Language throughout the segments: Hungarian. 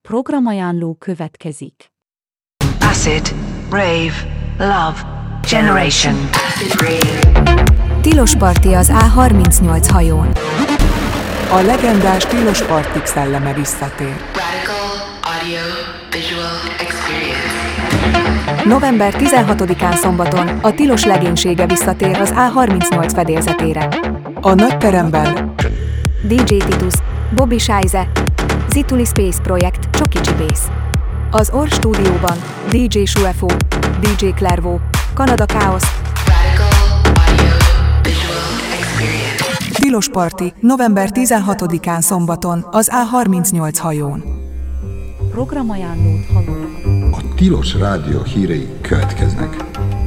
Programajánló következik. Acid, Rave, Love, Generation. Tilos parti az A38 hajón. A legendás tilos partik szelleme visszatér. Radical Audio Visual Experience. November 16-án szombaton a tilos legénysége visszatér az A38 fedélzetére. A nagyteremben DJ Titus, Bobby Scheize, Zituli Space Projekt, Csokicsi Bass. Az Orr stúdióban DJ Shuefo, DJ Clairvaux, Kanada Chaos. tilos parti, november 16-án szombaton az A38 hajón. Programajánlót hallottak. A Tilos Rádió hírei következnek.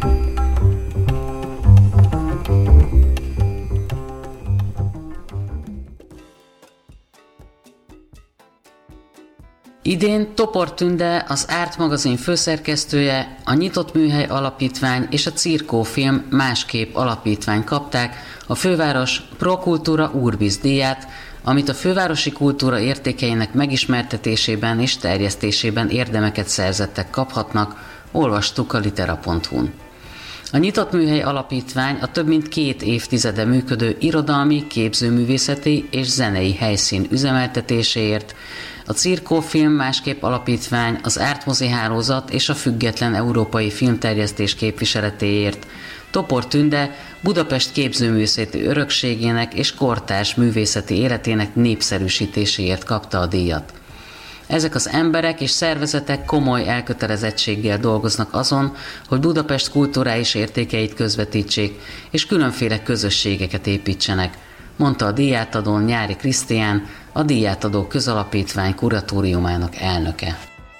Idén Topor Tünde, az Árt magazin főszerkesztője, a Nyitott Műhely Alapítvány és a Cirkó Film Másképp Alapítvány kapták a Főváros Pro Cultura Urbis díját, amit a fővárosi kultúra értékeinek megismertetésében és terjesztésében érdemeket szerzettek kaphatnak, olvastuk a litera.hu-n. A Nyitott Műhely Alapítvány a több mint 2 évtizede működő irodalmi, képzőművészeti és zenei helyszín üzemeltetéséért, a Cirkó Film Másképp Alapítvány, az Árt Mozi Hálózat és a Független Európai Filmterjesztés képviseletéért, Topor Tünde Budapest képzőművészeti örökségének és kortárs művészeti életének népszerűsítéséért kapta a díjat. Ezek az emberek és szervezetek komoly elkötelezettséggel dolgoznak azon, hogy Budapest kulturális értékeit közvetítsék és különféle közösségeket építsenek, mondta a díjátadó Nyári Krisztián, a díjátadó közalapítvány kuratóriumának elnöke.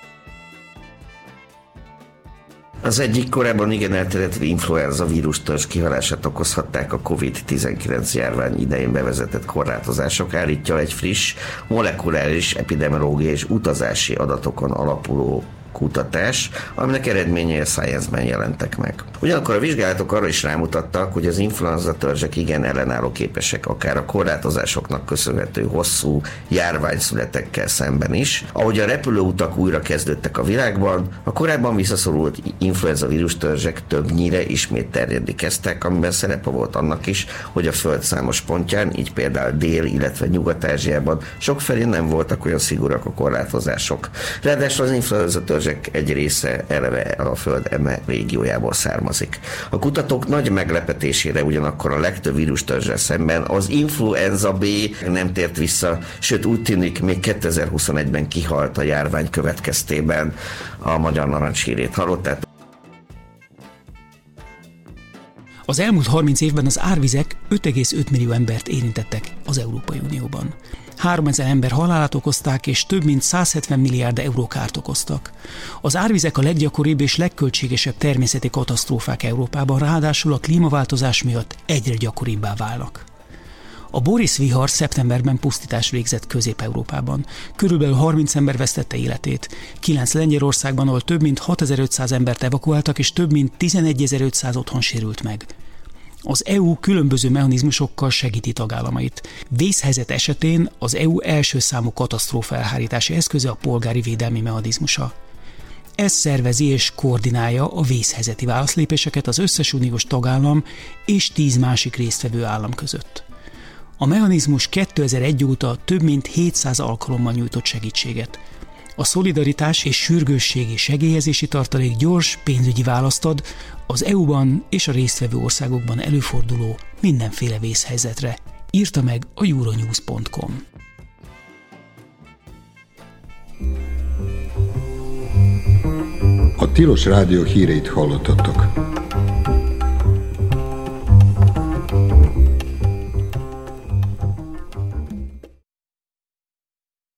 Az egyik korábban igen elterjedt influenza vírustörzs kihalását okozhatták a COVID-19 járvány idején bevezetett korlátozások, állítja egy friss, molekuláris, epidemiológiai és utazási adatokon alapuló kutatás, aminek eredményei a Science-ben jelentek meg. Ugyanakkor a vizsgálatok arra is rámutattak, hogy az influenza törzsek igen ellenálló képesek akár a korlátozásoknak köszönhető hosszú járványszünetekkel szemben is. Ahogy a repülőutak újra kezdődtek a világban, a korábban visszaszorult influenza vírustörzsek többnyire ismét terjedni kezdtek, amiben szerepe volt annak is, hogy a Föld számos pontján, így például Dél, illetve Nyugat-Ázsiában sokfelé nem voltak olyan szigorúak a korlátozások. Ráadásul az influenza törzsek egy része eleve a Föld eme régiójából származik. A kutatók nagy meglepetésére ugyanakkor a legtöbb vírustörzsel szemben az influenza B nem tért vissza, sőt úgy tűnik, még 2021-ben kihalt a járvány következtében. A Magyar Narancs hírét hallották. Az elmúlt 30 évben az árvizek 5,5 millió embert érintettek az Európai Unióban. 3000 ember halálát okozták, és több mint 170 milliárd euró kárt okoztak. Az árvizek a leggyakoribb és legköltségesebb természeti katasztrófák Európában, ráadásul a klímaváltozás miatt egyre gyakoribbá válnak. A Boris vihar szeptemberben pusztítást végzett Közép-Európában. Körülbelül 30 ember vesztette életét. 9 Lengyelországban, ahol több mint 6500 embert evakuáltak, és több mint 11500 otthon sérült meg. Az EU különböző mechanizmusokkal segíti tagállamait. Vészhelyzet esetén az EU első számú katasztrófa elhárítási eszköze a polgári védelmi mechanizmusa. Ez szervezi és koordinálja a vészhelyzeti válaszlépéseket az összes uniós tagállam és 10 másik résztvevő állam között. A mechanizmus 2001 óta több mint 700 alkalommal nyújtott segítséget. A szolidaritás és sürgősségi segélyezési tartalék gyors pénzügyi választ ad az EU-ban és a résztvevő országokban előforduló mindenféle vészhelyzetre, írta meg a Euronews.com. A Tilos Rádió híreit hallottatok.